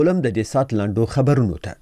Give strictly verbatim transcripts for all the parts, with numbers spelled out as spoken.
ولم د دې سات لاندو خبرونو ته.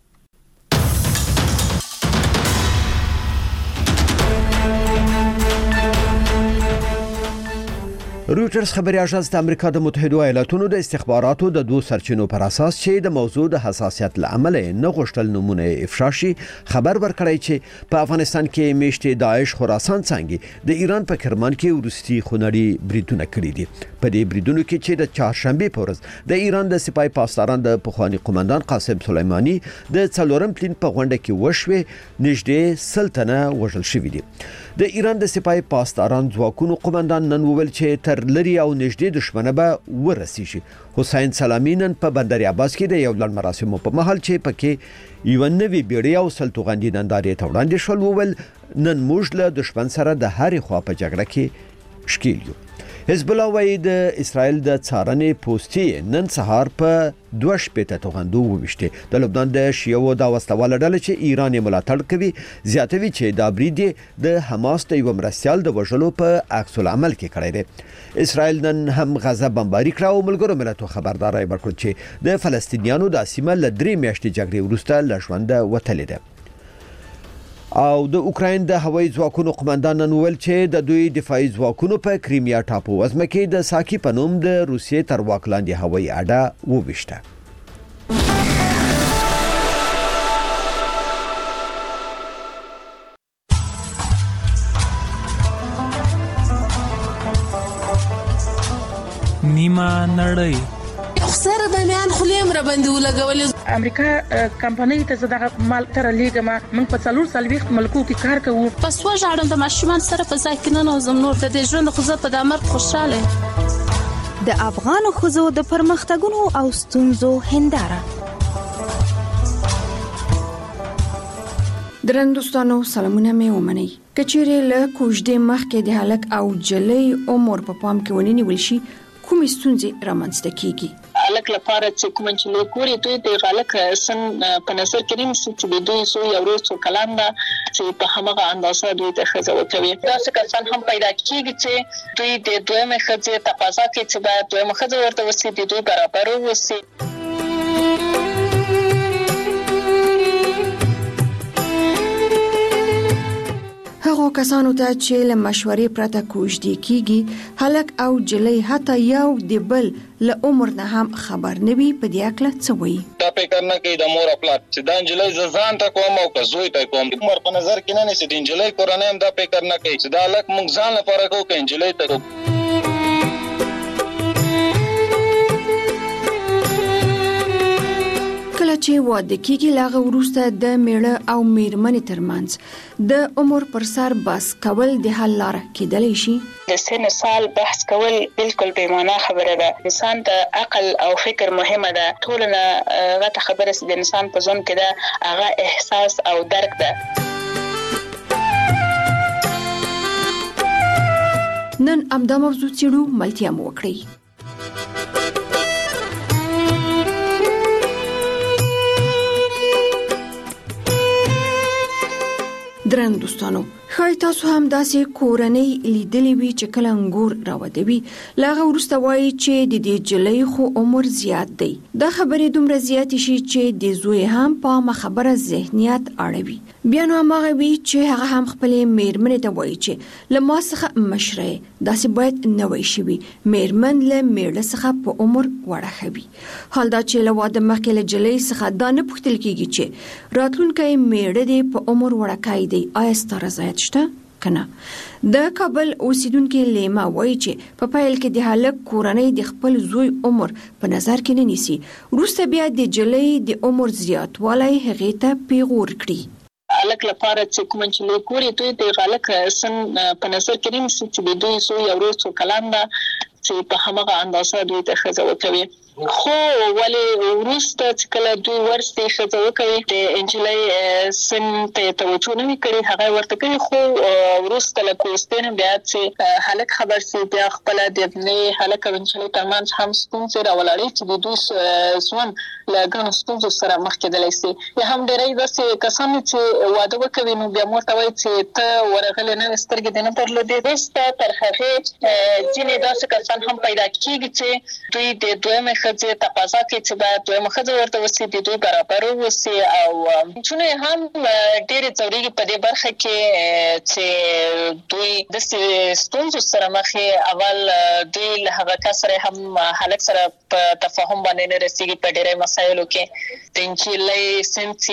رویټرز خبري اژانس د امریکا د متحده ایالاتونو د استخباراتو د دوه سرچینو پر اساس چې د موضوع د حساسیت لامل نه غوښتل نمونه افشا شي خبر ورکړی چې په افغانستان کې میشته داعش خراسان څنګه د ایران په کرمان کې ورستي خونړي بریدونه کړی دي. په دې بریدونو کې چې د چهارشنبه په ورځ د ایران د سپای پاسداران د پخوانی قومندان قاسم سلیمانی د څلورم پلین په غونډه کې وشوه نږدې سلطنه وژل شوې دي. د ایران د سپای پاسداران ځواکونو قومندان نن وویل چې تر لري او نږدې دښمنه به ورسیږي. حسین سلامی نن په بندر عباس کې د یو لړ مراسمو په مهال چې پکې یو نوی بیړۍ او سلطوغندي نندارې ته وړاندې شول وویل نن موږ له دښمن سره د هرې خوا په جګړه کې ښکیل یو. حزب الله وايي د اسرائیل د څارنې پوسټي نن سهار په دوه شپېته توغندو وویشته. د لبنان د شیعو د وسلواله ډلې چې ایران یې ملاتړ کوي زیاتوي چې دا برید د حماس د یو مرستیال د وژلو په عکس العمل کې کړی دی. اسرائیل نن هم غزه بمباري کړه او ملګرو ملتونو خبرداري ورکړه چې د فلسطینیانو د سیمه له درې میاشتې جګړې وروسته له ژونده وتلې ده. او د اوکراین د هوایي ځواکونو قومندان نن وویل چې د دوی دفاعي ځواکونو په کریمیا ټاپو وزمه کې د ساکي په نوم د روسیې تر واک لاندې هوایي اډه وویشته. نیمه نړۍ سره د میان خلیم را باندې ولګول. امریکا کمپنۍ ته زده مال تر لیګما موږ په څلور سلويخت ملکو کې کار کوو. پس وژاړم د ماشومان سره په ځکه نه زم نور د دې ژوند خو زه په دمر خوشاله. د افغان خوځو د پرمختګونو او ستونزو هنداره. درندوستانو سلامونه مې ومنئ. کچېرې له کوژدې مخکې د هلک او جلۍ عمر په پام کې ونیول شي کومې ستونزې رامنځته کیږي. الک لپاره چې کوم چې له کوري دوی د غلک سن په نظر کې نیمه چې دوی سو یو ورځ کلام دا چې په همغه اندازه دوی ته خزو کوي. دا څه کسان هم پیدا کیږي چې دوی د دویمه خزه تقاضا کوي چې باید دویمه خزه ورته وسی دي دوی برابر وسی. هغه کسانو ته چې له مشورې پرته کوژدې کیږي هلک او جلۍ حتی یو د بل له عمر نه هم خبر نه وي په دې اکله څه وایي. دا فکر نه کوي د مور خپل چې د جلۍ ځان ته کوم او زوی ته کوم عمر په نظر کې نه نشي د جلۍ کورنۍ هم دا فکر نه کوي چې دا الک موږ ځان لپاره کوو کې جلۍ ته. کله چې واده کېږي لاغه وروسته د میړه او میرمنې ترمنځ د عمر پر سر بحث کول د حل لاره کېدلی شي. د سن سال بحث کول بالکل بې معنا خبره ده. انسان د عقل او فکر مهمه ده. ټول نه غته خبره چې د انسان په ځون کې ده هغه احساس او درک ده. نن امدا موضوع چیرو ملتیا مو وکړي. درن دوستانو خای تاسو هم داسې کورنۍ لیدلې وي چې کله انګور راوډوي لاغه ورسته وایي چې د دې جلۍ خو عمر زیات دی. دا خبرې دومره زیات شي چې د زوی هم په خبره ذهنیت اړوي. بیا نو هغه وی چې هغه هم خپل میرمنې ته وایي چې لما څخه مشره داسې باید نه وي شي میرمن له میړه څخه په عمر وړه خوي. حال دا چې له واده مخکې له جلۍ څخه دا نه پوښتل کیږي چې راتلونکي میړه دې په عمر وړه کای دی آیا ستاره رضایت شته کنه. د کابل اوسیدونکو لیما وایي چې په پایل کې د هلک کورنۍ د خپل زوی عمر په نظر کې نه نیسي. وروسته بیا د جلۍ د عمر زیاتوالی هغې ته پیغور کړي. الک لپاره چې کوم چې له کوري دوی د غلک سن په نظر کې نیمه چې دوی سو یو ورځ کلام دا چې په همغه اندازه دوی ته خزو کوي. خو ولی وروسته چې کله دوی ورسته خزو کوي د انجلۍ سن ته توجه نه کوي هغه ورته کوي. خو وروسته له کوستین بیا چې هلک خبر سي بیا خپل د ابنې هلک او انجلۍ ترمنځ هم ستونزې راولړي چې د دوی سون له ګڼو ستونزو سره مخ کېدلی سي. یا هم ډېری داسې کسان چې واده وکوي نو بیا مور ته وایي چې ته ورغلې نه سترګې دې نه درلودې. وروسته تر هغې ځینې داسې کسان هلکان هم پیدا کیږي چې دوی د دویمه ښځې تقاضا کوي چې باید دویمه ښځه ورته وسي د دوی برابر وسي او چونه هم ډېر ضروري په دې برخه کې چې دوی د ستونزو سره مخې اول دوی له هغه کس سره هم هلک سره په تفاهم باندې نه رسیږي په ډېرې مسایلو کې د انجلۍ سنسي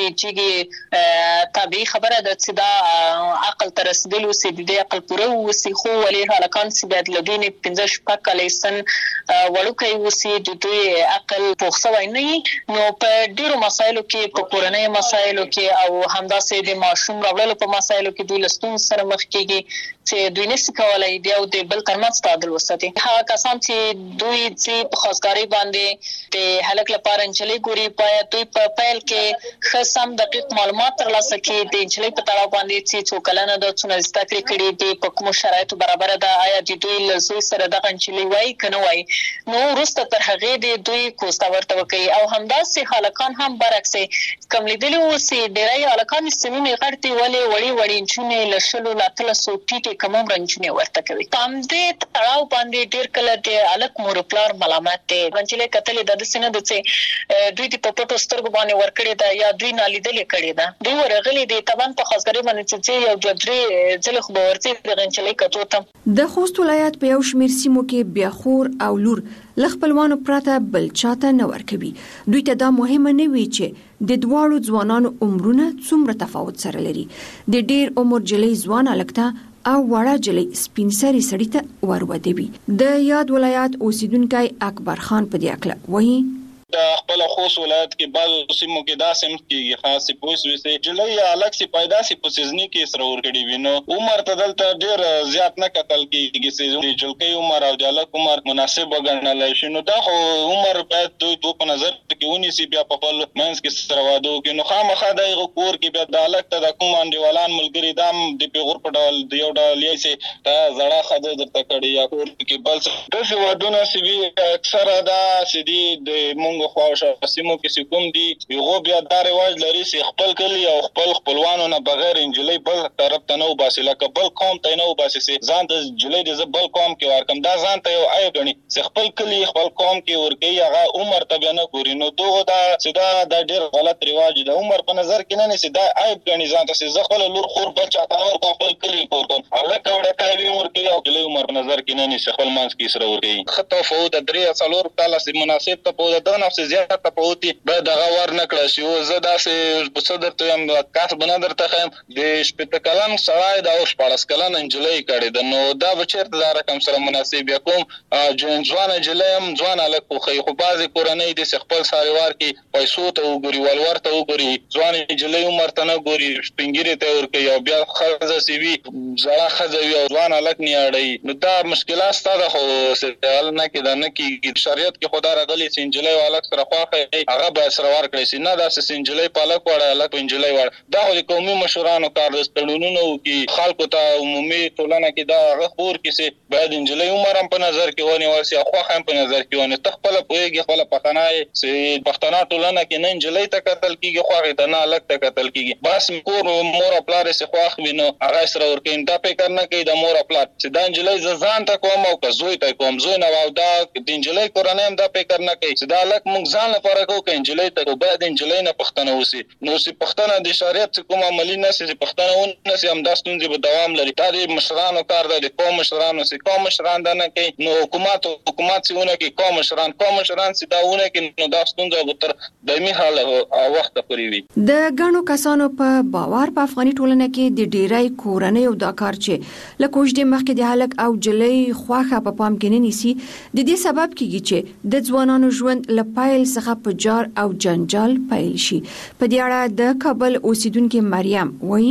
چې طبيعي خبره ده چې دا عقل ته رسیدل وسي د دې عقل پوره وسي خو ولې هلکان چې باید له دوی نه پنځه شپږ کاله سن وړوکی وسي د دوی عقل پوخ شوی نه وي نو په ډېرو مسایلو کې په کورنۍ مسایلو کې او همداسې د ماشوم راوړلو په مسایلو کې دوی له ستونزو سره مخ کېږي چې دوی نشي کولی د یو د بل ترمنځ تعادل وساتي. هغه کسان چې دوی چې په خاصګارۍ باندې د هلک لپاره انجلۍ ګوري باید دوی په پیل کې ښه سم دقیق معلومات ترلاسه کړي د انجلۍ په تړاو باندې چې څو کلنه ده څومره زده کړې کړي دي په کومو شرایطو برابره ده آیا د دوی له زوی سره دغه انجلۍ وایي که نه وایي نو وروسته تر هغې د دوی کوسته ورته وکوي او همداسې هلکان هم برعکس کوم لیدلي اوسي ډېری هلکان سنونه غټ دي ولې وړې وړې نجونې له شلو له اتلسو ټیټې کم عمره نجونې ورته کوي په همدې تړاو باندې ډېر کله د هلک مور پلار ملامت دی نجلۍ کتلې ده داسې نه ده چې دوی د په پټو سترګو باندې ورکړې ده یا دوی نالیدلې کړې ده دوی ورغلي دي طبعا په خاصګرۍ باندې چې یو دوه درې ځلې خو به ورځي دغه نجلۍ کتو ته د خوست ولایت په یو شمېر سیمو کې بیا خور او لور له خپلوانو پرته بل چاته نه ورکوي دوی ته دا مهمه نه وي چې د دواړو ځوانانو عمرونه څومره تفاوت سره لري د ډېر عمر جلۍ ځوان هلک ته او وړه جلۍ سپین سرې سړي ته ورودوي د یاد ولایت اوسیدونکی اکبر خان په دې اکله وایي د خپل خوست ولایت کې بعض سیمو کې داسې هم کېږي خاصې پوه سوې جلۍ یا هلک چې پیدا سي په سیزني کې سره ورکړي وي نو عمر ته دلته ډېر زیات نه کتل کېږي چې د جلکۍ عمر او د هلک عمر مناسب وګڼلی شي نو دا خو عمر باید دوی دوی په نظر کې ونیسي بیا په خپل منځ کې سره واده وکړي نو خامخا د هغه کور کې بیا د هلک ته د کوم انډیوالان ملګري دا هم د پیغور په ډول د یو ډول یې چې دا زړه ښځه درته کړې یا کور کې بل څه داسې وادونه چې وي اکثره دا چې دي د مونږ خواوشا سیمو کې کوم دي یو بیا دا رواج لري چې خپل کلی او خپل خپلوانو نه بغیر انجلۍ بل طرف ته نه وباسي لکه بل قوم ته نه وباسي ځان ته انجلۍ د بل قوم کې ورکم دا ځان ته یو عیب ګڼي چې خپل کلی خپل قوم کې ورکوي هغه عمر ته بیا نه ګوري نو دغه دا چې دا د ډېر غلط رواج دی عمر په نظر کې نه نیسي دا عیب ګڼي ځان ته چې زه خپل لور خور بل چاته نه ورکوم خپل کلی کور کوم هلک وړکی وي ورکوي او انجلۍ عمر په نظر کې نه نیسي خپل منځ کې سره ورکوي ښه تفاوت درې څلور کاله مناسب تفاوت دغه نفس زیات تفاوت باید دغه ور نه کړه شي او زه داسې څه درته وایم کاس به نه درته ښیم د شپېته کلن سړی دا اوس شپاړس کلن نجلۍ کړې ده نو دا به چېرته دا رقم سره مناسب یا کوم ځوانه نجلۍ هم ځوان هلک خوښوي خو بعضې کورنۍ دي چې خپل ساریوار کې پیسو ته وګوري ولور ته وګوري ځوانې نجلۍ عمر ته نه ګوري سپین ږیرې ته ورکوي او بیا ښځه چې وي زړه ښځه وي او ځوان هلک نه اړوي نو دا مشکلات ستا ده خو حل نه کېده نه کېږي شریعت کې خو دا راغلي چې نجلۍ او هلک سره خواښه هغه باید سره ورکړی شي نه داسې نجلۍ په هلک واړه هلک په نجلۍ واړه دا خو د قومي مشرانو کار د تړونونو وکړي خلکو ته عمومي ټولنه کې دا هغه خپور کړي چې باید نجلۍ عمر هم په نظر کې ونیول شي او خوښه هم په نظر کې ونیول ته خپله پوهېږي خپله پښتانه یې چې پښتانه ټولنه کې نه نجلۍ ته کتل کېږي خوښې ته نه هلک ته کتل کېږي بس کور مور او پلار یې چې خوښ وي نو هغه یې سره ورکوي دا فکر نه کوي د مور او پلار چې دا نجلۍ زه ځان ته کوم او که زوی ته کوم زوی نه او دا د نجلۍ کورنۍ هم دا فکر نه کوي چې دا هلک موږ ځان لپاره کوو که نجلۍ ته کوو باید نجلۍ نه پوښتنه وشي نو چې پوښتنه د شریعت چې کوم عملي نه شي چې پوښتنه ونه شي همدا ستونزې به دوام لري دا د مشرانو کار ده د قوم مشرانو چې قوم مشران دا نه کوي نو حکومت حکومت چې ونه کوي قوم مشران قوم مشران چې دا ونه کوي نو دا ستونزه به تر دایمي حال وخته پورې وي د ګڼو کسانو په باور په افغاني ټولنه کې د ډیری کورنۍ او دا کار چې له کوژدې مخکې د هلک او جلۍ خوښه په پام کې نه نیسي د دې سبب کېږي چې د ځوانانو ژوند له پیل څخه په جار او جنجال پیل شي په دې اړه د کابل اوسیدونکو مریم وایي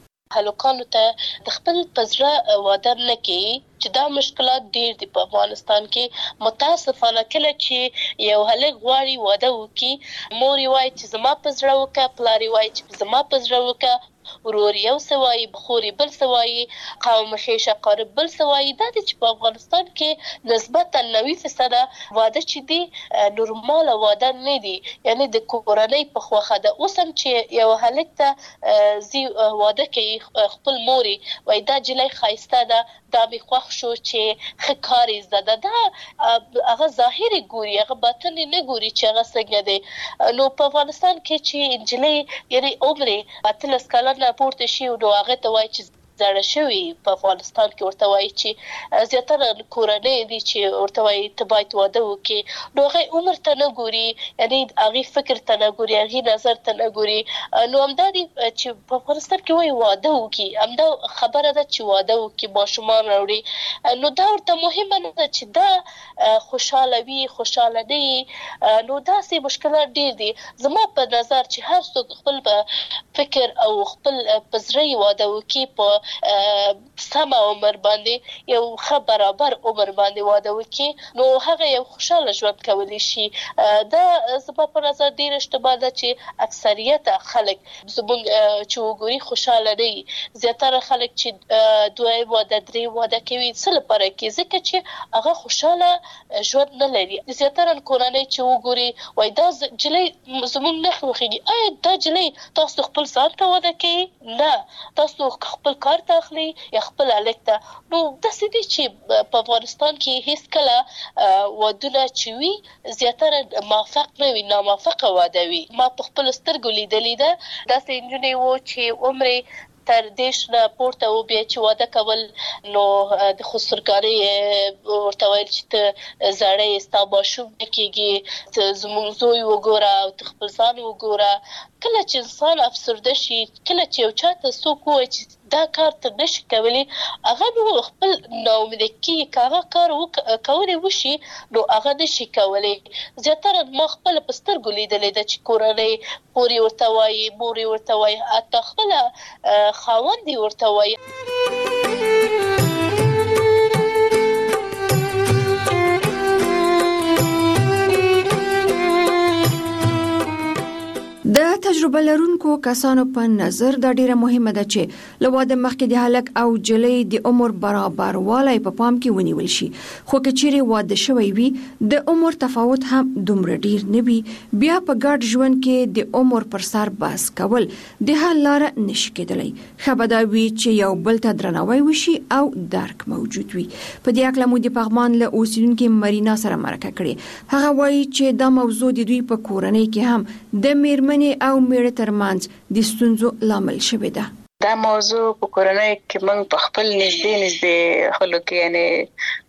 هلکانو ته د خپل پزړه واده نه کوي چې دا مشکلات ډیر دي په افغانستان کې متاسفانه کله چې یو هلک غواړي واده وکړي مور یې وایي چې زما پزړه وکړه پلار یې وایي چې زما پزړه وکړه ورور یو سوای بخوري بل سوای قوم خیشه قارب بل سوای د چې په افغانستان کې نسبتا نوي فیصد واده چې دی نورمال واده نه دي یعنی د کورنۍ په خوخه ده اوسم چې یو هلک ته زی واده کوي خپل موري وای دا جلای خایسته ده دا به خوښ شو چې خکاري زده ده هغه ظاهري ګوري هغه باطن نه ګوري چې هغه څنګه دی نو په افغانستان کې چې انجلۍ یعنی عمر اتلس کلنه پورته شي نو هغه ته وای چې زړه شوی په افغانستان کې ورته وایي چې زیاتره کورنۍ دي چې ورته وایي ته باید واده وکړي نو هغه عمر ته نه ګوري یعنی هغې فکر ته نه ګوري هغې نظر ته نه ګوري نو همدا دي چې په افغانستان کې وایي واده وکړي همدا خبره ده چې واده وکړي ماشومان راوړي نو دا ورته مهمه نه ده چې دا خوشحاله وي خوشحاله نه وي نو داسې مشکلات ډېر دي زما په نظر چې هر څوک خپل فکر او خپل په زړه واده وکړي په سم عمر باندې یو ښه برابر عمر باندې واده وکړي نو هغه یو خوشاله ژوند کولی شي دا زما په نظر ډېره اشتباه ده چې اکثریت خلک زموږ چې وګوري خوشاله نه وي زیاتره خلک چې دویم واده دریم واده کوي څه لپاره کوي ځکه چې هغه خوشاله ژوند نه لري زیاتره کورنۍ چې وګوري وایي دا نجلۍ زموږ نه خوښېږي آیا دا نجلۍ تاسو خپل ځان ته واده کوي نه تاسو خپل کار تاخلي یا خپل هلک ته نو داسې دي چې په افغانستان کې هیڅ کله ودونه چې وي زیاتره موافق نه وي ناموافقه واده وي ما په خپلو سترګو لیدلې ده داسې نجونې وو چې عمر تر دیش نه پورته و بیا چې واده کول نو د خسرګانۍ ورته ویل چې ته زړی ستا ماشوم نه کېږي ته زموږ زوی وګوره او ته خپل ځان وګوره کله چې انسان افسرده شي کله چې یو چا ته څوک ووایي چې دا کار ته نشي کولی هغه نو خپل ناامیده کېږي که هغه کار کولی وشي نو هغه نشي کولی زیاتره ما خپله په سترګو لیدلې ده چې کورنۍ خور یې ورته وایي مور یې ورته وایي حتی خپله خاوند یې ورته وایي د تجربه لرونکو کسانو په نظر دا ډیره مهمه ده چې له واده مخکې د هلک او جلۍ د عمر برابروالی په پام کې ونیول شي خو که چیرې واده شوی وي د عمر تفاوت هم دومره ډیر نه وي بیا په ګډ ژوند کې د عمر پر سر بحث کول د حل لاره نشي کېدلی ښه به دا وي چې یو بل ته درناوی وشي او درک موجود وي په دې هکله مو د پغمان له اوسیدونکې مرینا سره مرکه کړې هغه وایي چې دا موضوع د دوی په کورنۍ کې هم د میرمنې او میړه ترمنځ د ستونزو لامل شوې ده دا موضوع په کورنۍ کې موږ په خپل نږدې نږدې خلکو کې یعنی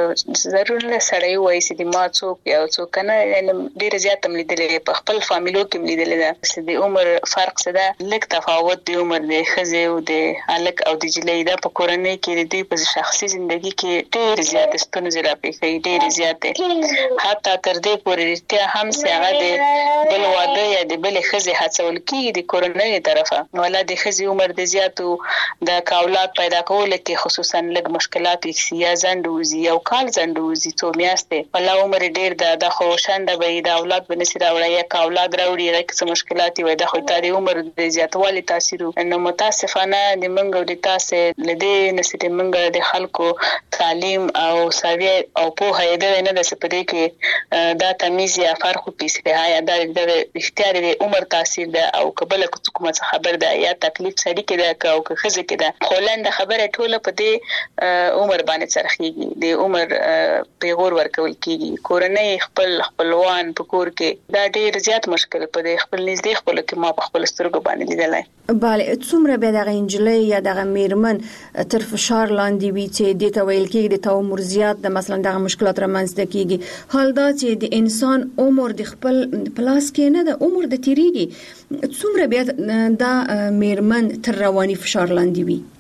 ضرور له سړی وایي چې د ما څوک یا څوک کنه یعنی ډېر زیات هم لیدلې په خپل فامیلو کې لیدلې ده چې د عمر فرق څه ده لږ تفاوت د عمر د ښځې او د هلک او د نجلۍ دا په کورنۍ کې د دوی په شخصي ژوندۍ کې ډېر زیات ستونزې راپېښوي ډېر زیاتې حتی تر دې پورې رښتیا هم چې هغه د بل واده یا د بلې ښځې هڅول کېږي د کورنۍ طرفه ولا د ښځې عمر د زیاتو د اولاد پیدا کولو کې خصوصا لږ مشکلات وي یا ځنډ یو کال ځنډ وزي څو میاشتې ولا عمر ډېر ده د خو شنده به د اولاد بنسي راوړي یا که اولاد راوړي هغه څه مشکلات وي د خو د عمر د زیاتوالي تاثیر نو متاسفانه د منګو د تاسو لدې نسته منګو د خلکو تعلیم او ساوی او په هيده نه د سپدې کې دا تمیز یا فرق پیسه یا د اختیار د عمر تاثیر ده او قبل کوم څه خبر ده یا تکلیف سړي کې ده او که خزه کې ده خولند خبره ټوله په دې عمر باندې څرخيږي د عمر پیغور ورکول کیږي کورنۍ خپل خپلوان په کور کې دا ډیر زیات مشکل په دې خپل نږدې خپل کې ما په خپل سترګو باندې لیدلای bale څومره به دغه انجلۍ یا دغه میرمن تر فشار لاندې وي چې د تویل کې د عمر زیات د مثلا دغه مشکلات رامنځته کیږي حال دا چې د انسان عمر د خپل پلاس کې نه د عمر د تیریږي څومره به دا میرمن تر رواني فشار لاندې وي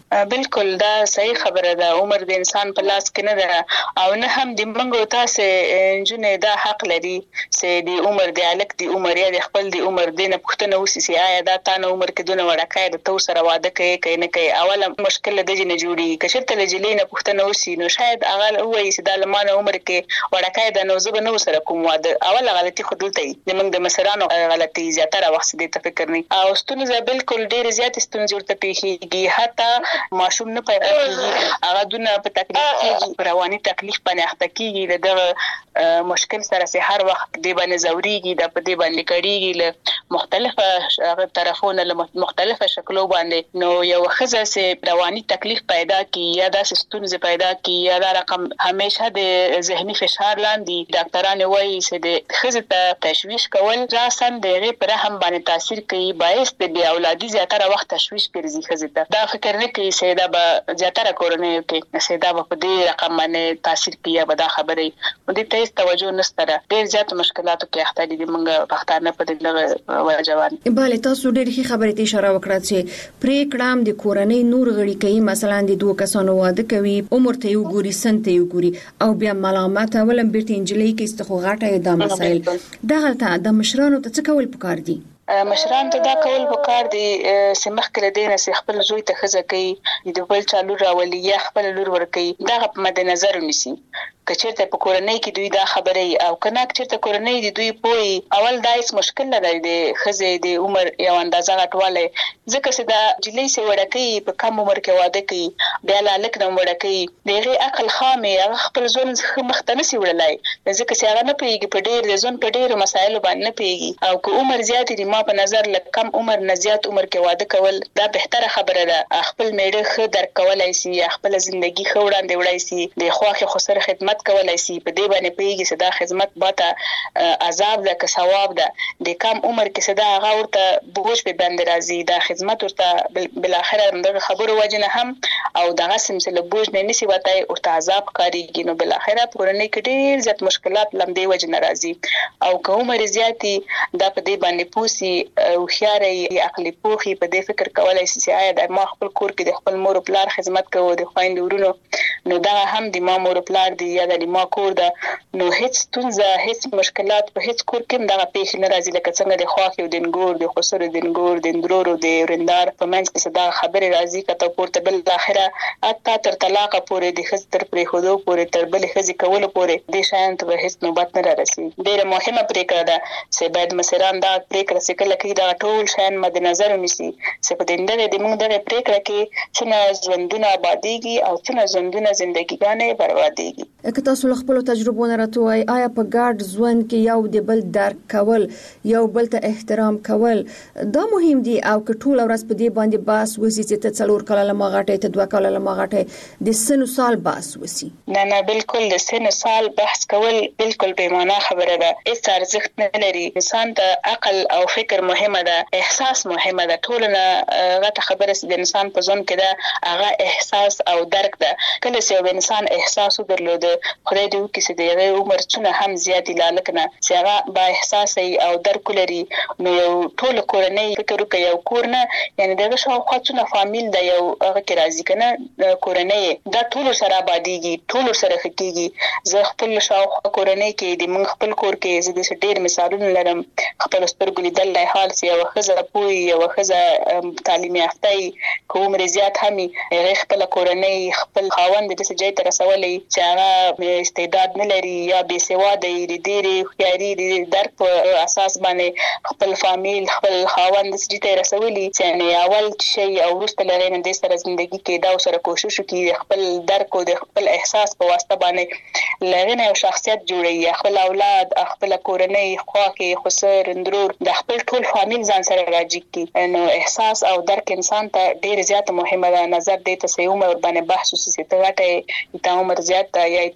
بالکل دا صحیح خبره ده. عمر د انسان په لاس کې نه ده او نه هم د منګو تاسو جنې دا حق لري چې د عمر د الک د عمر یا د خپل د عمر د نه پښتنه وسی سي آیا دا تانه عمر کې دونه وړکای د تو سره واده کوي کوي نه کوي. اوله مشکل د جن جوړي کشرته لجلې نه پښتنه وسی نو شاید هغه وایي چې د لمانه عمر کې وړکای د نو زب نو سره کوم واده. اوله غلطي خودلته د منګ د مسرانو غلطي زیاتره وخت دې تفکر نه او ستونزه بالکل ډېر زیات ستونزې ورته پیښیږي. حتی ماشوم نه پیدا کیږي هغه دونه په تکلیف کې رواني تکلیف باندې اخته کیږي. دغه مشکل سره سه هر وخت دی باندې زوريږي د په دی باندې کړيږي له مختلفه طرفونو له مختلفه شکلو باندې. نو یو خزه سه رواني تکلیف پیدا کی یا د ستونزې پیدا کی یا د رقم همیشه د ذهني فشار لاندې ډاکټرانو وایي چې د خزه ته تشویش کول راسن دغه پر هم باندې تاثیر کوي باعث د بی اولادي زیاتره وخت تشویش ګرځي. خزه ته دا فکر نه کوي چې دا به زیاتره کورنۍ کې چې دا په دې رقم باندې تاثیر کوي به دا خبره و دې ته توجه نشته. ډېر زیات مشکلاتو کې اخته دي موږ پښتانه په دې وجوان. bale تاسو ډېر ښه خبرې ته اشاره وکړه چې پریکړام د کورنۍ نور غړي کوي مثلا د دوه کسانو واده کوي عمر ته یو ګوري سن ته یو ګوري او بیا ملامت ولم بیرته انجلۍ کې استخو غاټه د مسایل دغه ته د مشرانو ته څه کول پکار دي؟ مشران ته دا کول وکړ دي چې مخکله دینه چې خپل زوی ته خزه کوي د بل چالو راولي یا خپل لور ور کوي دا په مد نظر ونیسي. کچېرته په کورنۍ کې دوی دا خبره او کنه کچېرته کورنۍ دي دوی پوي اول دایس مشکل نه دی د خزه د عمر یو اندازه غټواله ځکه چې دا جلې سي وړکې په کم عمر کې واده کوي بیا لاله نو وړکې دغه عقل خامې خپل ځون مختنسي وړلای ځکه چې هغه نه پیږي په ډېر د ځون په ډېر مسایل باندې نه پیږي او که عمر زیات دي ما په نظر لکه کم عمر نه زیات عمر کې واده کول دا بهتره خبره ده. خپل میړه خ در کولای شي خپل ژوندۍ خ وړاندې وړای شي د خواخې خسر خدمت کولای شي په دې باندې پیږي چې دا خدمت باته عذاب ده که ثواب ده. د کم عمر کې صدا هغه ورته بوج په بند راځي دا خدمت ورته بل اخر دغه خبرو وجنه هم او دغه سمسله بوج نه نسی وته ورته عذاب کاریږي نو بل اخر پرونی کې ډېر زیات مشکلات لمدې وجنه راځي او که عمر زیاتی دا په دې باندې پوسی او خياري عقلي پوخي په دې فکر کولای شي چې آیا د ما خپل کور کې د خپل مور پلار خدمت کوو د خويند ورونو نو دا هم د ما مور پلار دی یا د ما کور ده نو هیڅ تونزه هیڅ مشکلات په هیڅ کور کې دا پیښ نه راځي لکه څنګه د خواخي او د نګور د خسر د نګور د اندرورو د رندار په منځ کې صدا خبره راځي کته پورته بل اخره اته تر طلاق پورې د خزتر پرې خودو پورې تر بل خزي کول پورې د شان ته هیڅ نوبت نه راسي. ډیره مهمه پریکړه ده چې باید مسران دا پریکړه چې کله کې دا ټول شان مد نظر ونیسي چې په دې د موږ د پریکړه کې څنګه ژوندونه آبادیږي او څنګه ژوندونه ژوندګیګانې بربادیږي. که تاسو خپل تجربه نه راټوي آیا په ګډ ژوند کې یو د بل درک کول یو بل ته احترام کول دا مهم دي او که ټول ورځ په دې باندې باس وسی چې ته څلور کاله لمغاټه ته دوه کاله لمغاټه د سن سال باس وسی نه نه بالکل د سن سال بحث کول بالکل بې معنا خبره ده. هیڅ ارزښت نه لري. انسان ته عقل او فکر مهمه ده احساس مهمه ده. ټولنه غته خبره چې د انسان په ځون کې ده هغه احساس او درک ده. کله چې انسان احساس درلود خدای دې وکړي چې د عمر څونه هم زیات لالکنه چې هغه با احساس او درک لري نو یو ټول کورنۍ فکر وکړي یو کورنه یعنی دغه شاوخوا څونه فامیل ده یو هغه کې راځي کنه کورنۍ دا ټول سره آبادیږي ټول سره خکېږي. زه خپل شاوخوا کورنۍ کې د من خپل کور کې زه د ډېر مثالونه لرم خپل سترګو لیدل لای حال سي او خزه پوي او خزه تعلیم یافته کوم رضایت همي خپل کورنۍ خپل خاوند د څه ځای ته رسولې چې هغه استعداد نه لري یا بې سواده دی ډېری خياري د درک په اساس باندې خپل فامیل خپل خاوند د څه ته رسولې چې نه اول شي او ورسته لري د سره ژوندۍ کې دا سره کوشش وکړي خپل درک او د خپل احساس په واسطه باندې لرنه یو شخصیت جوړي خپل اولاد خپل کورنۍ خواخي خسر اندرور د خپل ټول فامیل ځان سره راځي کې نو احساس او درک انسان ته ډېر زیات مهمه ده. نظر دې ته سې عمر باندې بحث وسې ته غټه ته عمر زیات یا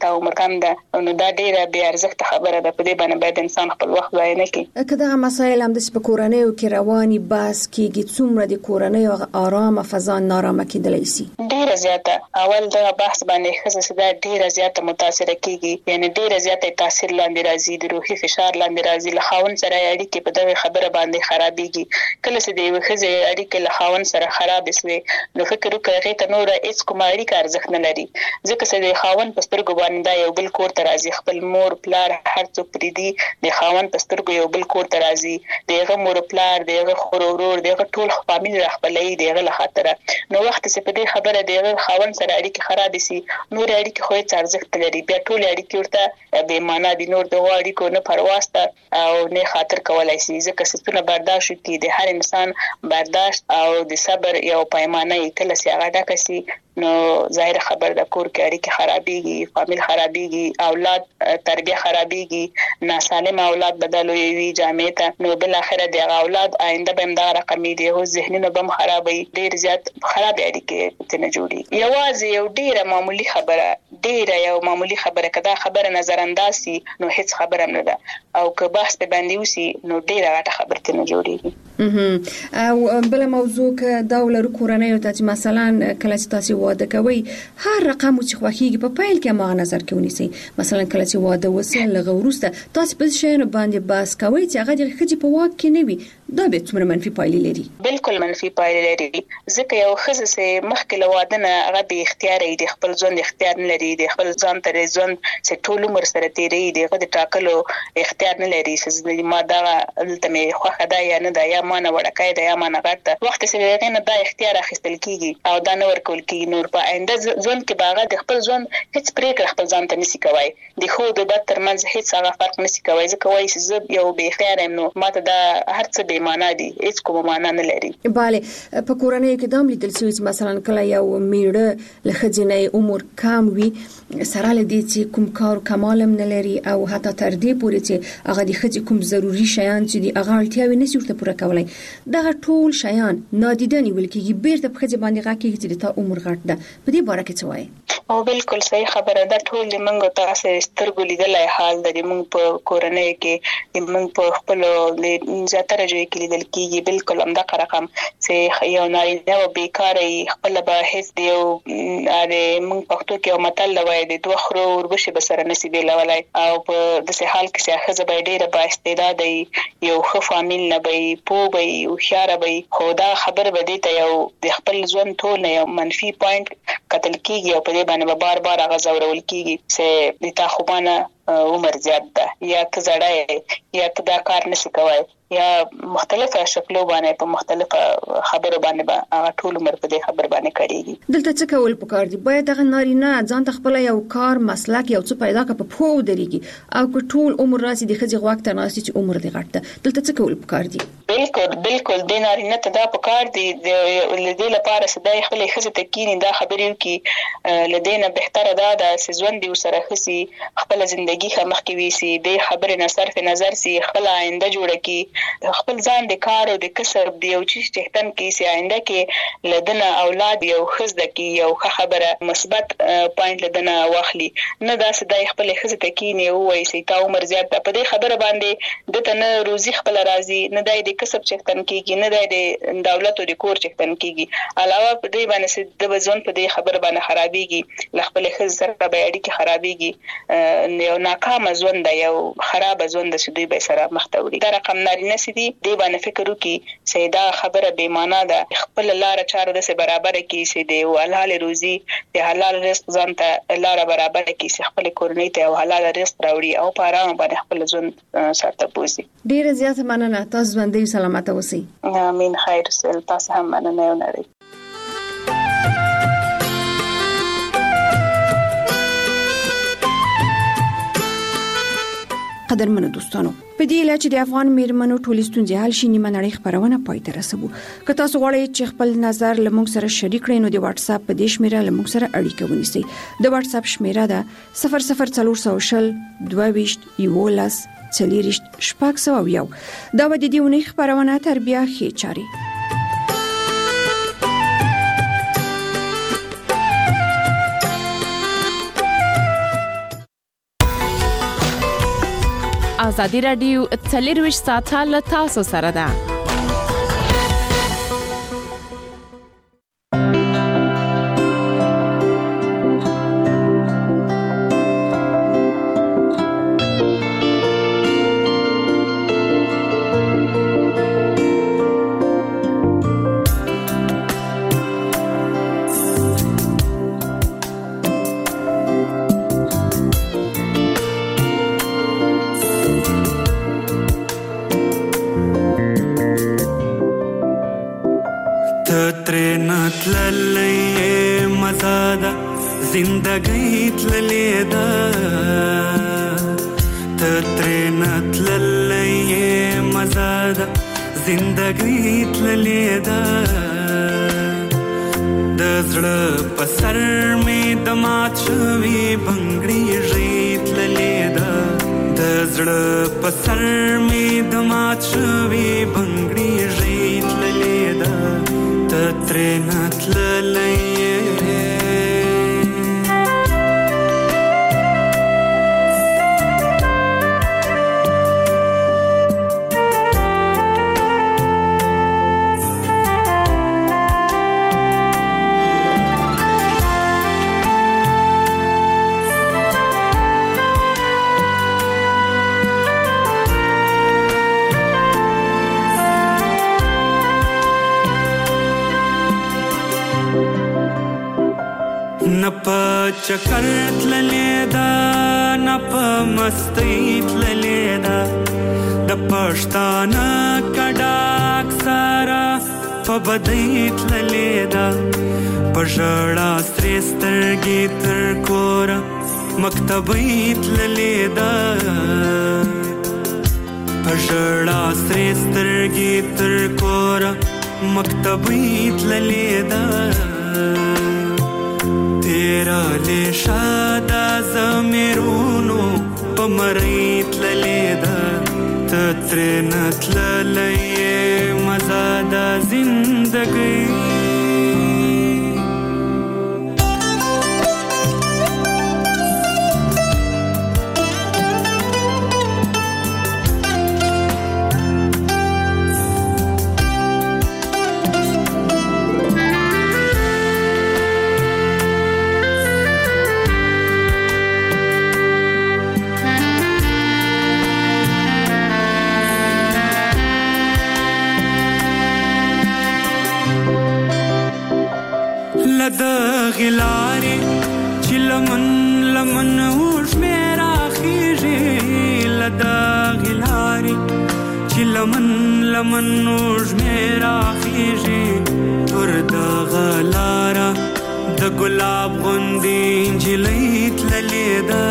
تا عمر کم ده، نو دا ډیره بې ارزښت خبره ده. په دې باندې باید انسان خپل وخت ضایع نه کړي. که دغه مسایل هم د په کورنیو کې رواني بس کېږي، څومره د کورنیو آرامه فضا نارامه کېدلی شي؟ ډیره زیاته. اول د بحث باندې ښځه سده ډیره زیاته متاثر کیږي، یعنی ډیره زیاته تاثیر لاندې راځي، د روحي فشار لاندې راځي، له خاوند سره اړیکې په دغه خبره باندې خرابېږي. کله چې د یو ښځې اړیکې له خاوند سره خراب شي نو فکر وکړئ هغه ته نور هیڅ کومه اړیکه ارزښت نه لري، ځکه چې د خاوند په سترګو باندې دا یو بل کور ته راځي، خپل مور پلار هر څوک پریدي د خاوند په سترګو یو بل کور ته راځي، دغه مور پلار دغه خور ورور دغه ټول فامیل راخپلې دغه له خاطر نو وخت چې په دې خبره دغه خاوند سره اړیکې خراب شي نور اړیکې خو هیڅ ارزښت لري، بیا ټول اړیکې ورته بې معنا دي، نور د اړیکو نه پرواسته او نه خاطر کولای شي، ځکه ستونه برداشت کی د هر انسان برداشت او د صبر یو پیمانه کله چې هغه ډکه شي نو ظاهر خبر د کور کې اړیکې خرابېږي، فامیل خرابېږي، اولاد تربیه خرابېږي، ناسالم اولاد بدلوي وي جامع ته، نو بل اخر د اولاد آینده به دا رقمي دی او ذهنونه به خرابوي، ډیر زیات خراب اړیکې ته نه جوړي. یوازې یو ډیره معمولی خبره ډیره یو معمولی خبره کدا خبره نظر انداز سي نو هیڅ خبره نه ده، او که بحث په باندې وسی نو ډیره غټه خبره ته نه جوړيږي. او بل موضوع ک دا ولر کورنۍ ته مثلا کله چې تاسو واده کوي هر رقم چې خوخيږي په پایل کې ما نظر کې ونیسي، مثلا کله چې واده وسه لغه ورسته تاسو په شین باندې باس کوي چې هغه د خځې په واک کې نه وي، دا به څومره منفي پایلې لري؟ بالکل منفي پایلې لري، ځکه یو ښځه چې مخکې له واده نه هغه به اختیار دی، خپل ژوند اختیار نه لري، د خپل ځان تر ژوند چې ټول عمر سره تیری دی، هغه د ټاکلو اختیار نه لري چې ما دا دلته مې خوخه ده یا نه ده، یا ما نه وړکای ده یا ما نه غټه، وخت چې هغه نه دا اختیار اخیستل کیږي او دا نه ورکول کیږي، نور په آینده ژوند کې باغه د خپل ژوند هیڅ پریکړه خپل ځان ته نسی کوي، د خو د بد ترمنځ هیڅ هغه فرق نسی کوي، ځکه وایي چې زه یو به خیر یم نو ماته دا هر څه به معنا دي، هیڅ کومه معنا نه لري. bale په کورنۍ کې دام لیدل شوی چې مثلا کله یو میړه له خځینې عمر کم وي سره لدی چې کوم کار کمالم نه لري او حتی تر دې پورې چې هغه د خځې کوم ضروری شیان چې دی هغه اړتیاوي نشي ورته پوره کولای، دغه ټول شیان نادیده نیول کېږي، بیرته په خځې باندې غاکې چې د عمر غټ ده. په دې باره کې څه وایي؟ او بالکل صحیح خبره ده، ټول موږ تاسو سترګو لیدلای حال د موږ په کورنۍ کې موږ په خپل زیاتره ځای کې لیدل کېږي، بالکل هم دا رقم چې یو نارینه او بیکارې خپل به هیڅ دی او موږ پښتو کې یو متل وایي د دوه خرو وربشي بسره نصیب لولای، او په داسې حال کې چې ښځه به ډیره با استعداد یو ښه فامیل نه وي، پوه وي، هوښیار وي، خو دا خبر به دي ته یو د خپل ژوند ټول یو منفي پوینټ قتل کیږي او په دې باندې بار بار هغه زورول کیږي چې د تا خوبانه عمر زیات ده یا ته زړه یا ته دا کار نشي کوي یا مختلفه شکلو باندې په مختلفه خبرو باندې به هغه ټول عمر په دې خبر باندې کړيږي. دلته څه کول پکار دي؟ باید هغه نارینه ځان ته خپل یو کار مسلک یو څه پیدا کړي په پوه درېږي او که ټول عمر راسي د خځې غواک ته ناسي چې عمر دې غټ ده، دلته څه کول پکار دي؟ بالکل بالکل د نارینه ته دا پکار دي د لدې لپاره سدای خپل خځې ته کینی دا خبرې وکي لدینه بهتره ده د ژوند دی سره خسي خپل ژوندۍ مخ کې ویسي د خبرې نه صرف نظر سي خپل آینده جوړه کی خپل ځان د کار او د کسب دی او چې چهتن کې سي آینده کې لدنه اولاد یو خزده کې یو خبره مثبت پوینټ لدنه واخلي، نه دا سدای خپل خزه ته کې نه وایي سي تا عمر زیات په دې خبره باندې د تنه روزي خپل راضي نه دای د کسب چهتن کې نه دای د دولت او د کور چهتن کې علاوه په دې باندې د وزن په دې خبره باندې خرابيږي ل خپل خزه سره به اړیکه خرابيږي یو ناکام ژوند یو خراب ژوند چې دوی به سره مخ ته وړي. دا رقم نارینه سي دی دی باندې فکر وکي چې دا خبره بې معنا ده، خپل لار چارو د سه برابر کی سي دی او حلال روزي د حلال رزق ځان ته لار برابر کی سي خپل کورنۍ ته حلال رزق راوړي او په آرام باندې خپل ژوند ساتي بوزي. ډیر زیات مننه، تاسو باندې سلامت اوسئ. امين. خیر سل تاسو هم مننه یو نړۍ. قدرمنو دوستانو، په دې لاره چې د افغان میرمنو ټولې ستونزې حل شي نیمه نړۍ خبرونه پای ته رسوو. که تاسو غواړئ چې خپل نظر له موږ سره شریک کړئ نو د واتس اپ په دې شمیره له موږ سره اړیکه ونیسئ. د واتس اپ شمیره ده صفر صفر څلور سوه شل دوه ویشت یولس څلوېښت شپږ سوه یو. دا به د دې اونۍ خبرونه تر بیا ښې چاري. ازادي رادیو څلرویشت ساعته له تاسو سره ده. زندگی تللی دا تترینت للی مزاد زندگی تللی دا دزړه پسر می دمات شوی بنگړی ریت للی دا دزړه پسر می دمات شوی بنگړی ریت للی دا تترینت للی چکر تللی دا نپ مستی تللی دا د پښتانه کډاک سارا په بدی تللی دا پژړا سترګې تر کور مکتبې تللی دا پژړا سترګې تر کور مکتبې تللی دا تیرا لی شادا زمیرونو پمریت للیدا تترینت للی مزادا زندگی غلاري چې لمن لمن وش میرا خيږي لدا غلاري چې لمن لمن وش میرا خيږي پر دا غلارا د ګلاب غوندي جلې تللې دا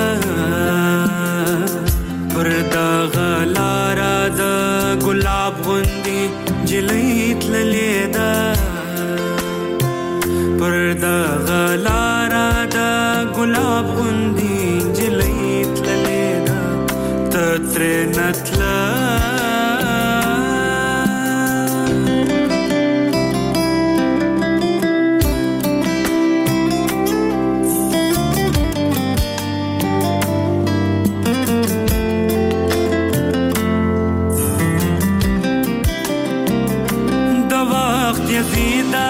پر دا غلارا د ګلاب غوندي جلې تللې دا پر دا غلارا دا گلاب غندی جلیت للیدا تترینت لا دا وقت یزیدا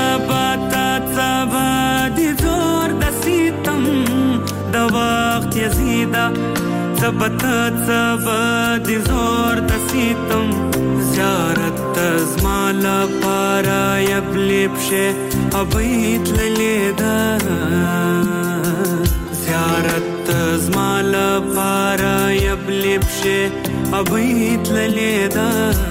یزیدا ثبت ثبت زور د سیتم زیارت زمالا پارا یبلب شه ابیت للیدا زیارت زمالا پارا یبلب شه ابیت للیدا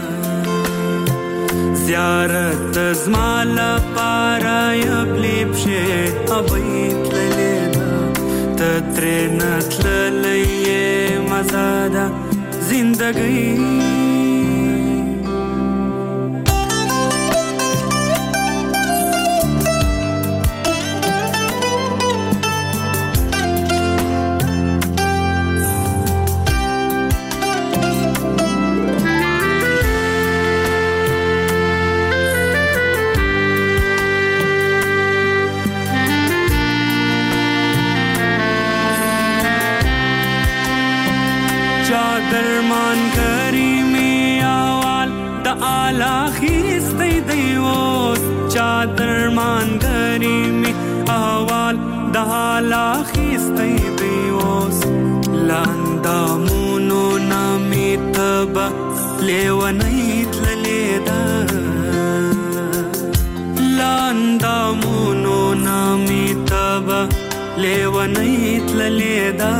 زیارت زمالا پارا یبلب شه ابیت للیدا تترینت للی مزادا زندگی خیستی دی اوس چا درماندري می احوال د حال خیستی دی اوس لاندامونو نامي تبا لیونی تللیدا لاندامونو نامي تبا لیونی تللیدا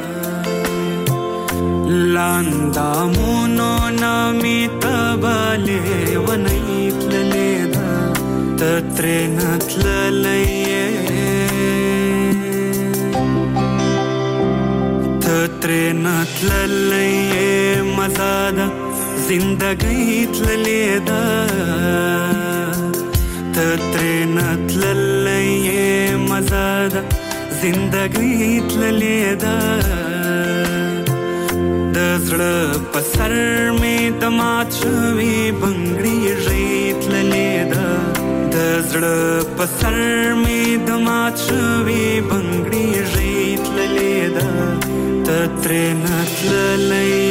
لاندامونو نامي تبا لیونی تللیدا تترین تللیه تترین تللیه مزادا زندگی تللیدا تترین تللیه مزادا زندگی تللیدا دزړه پسر می دمات شوی بنگړی ریت لیدا دزړه پسر می دمات شوی بنگړی ریت لیدا تترین تللی